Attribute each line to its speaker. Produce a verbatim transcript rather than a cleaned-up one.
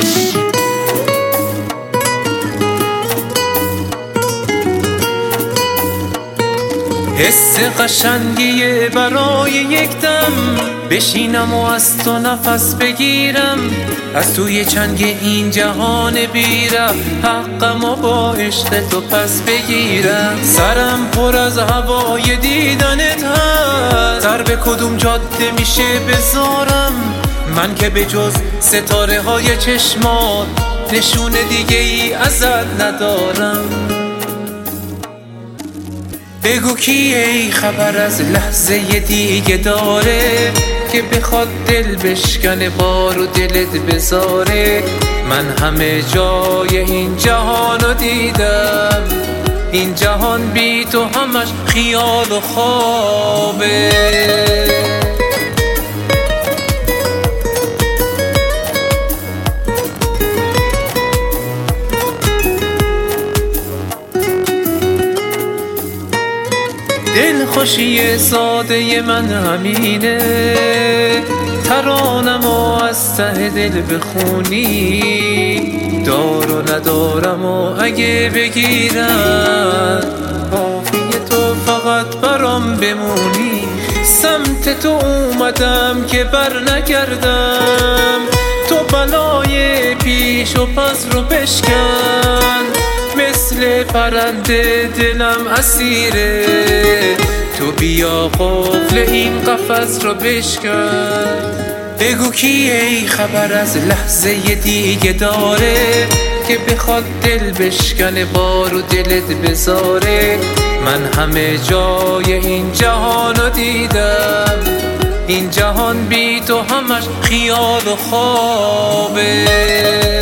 Speaker 1: حس قشنگیه برای یک دم بشینم و از تو نفس بگیرم، از توی چنگ این جهان بیرم حقم و با عشق تو پس بگیرم. سرم پر از هوای دیدنت هست، سر به کدوم جاده میشه بذارم من که به جز ستاره های چشمات نشون دیگه ای ازت ندارم. بگو کی ای خبر از لحظه دیگه داره که بخواد دل بشکنه بار و دلت بذاره. من همه جای این جهانو دیدم، این جهان بی تو همش خیال و خوابه. دل خوشی ساده من همینه، ترانم و از ته دل بخونی. دار و ندارم و اگه بگیرم کافیه تو فقط برام بمونی. سمت تو اومدم که بر نگردم، تو بلای پیش و پس رو بشکن. مثل پرنده دلم اسیره، تو بیا قفل این قفس رو بشکن. بگو کی ای خبر از لحظه دیگه داره که بخواد دل بشکنه بار و دلت بذاره. من همه جای این جهانو دیدم، این جهان بی تو همش خیال و خوابه.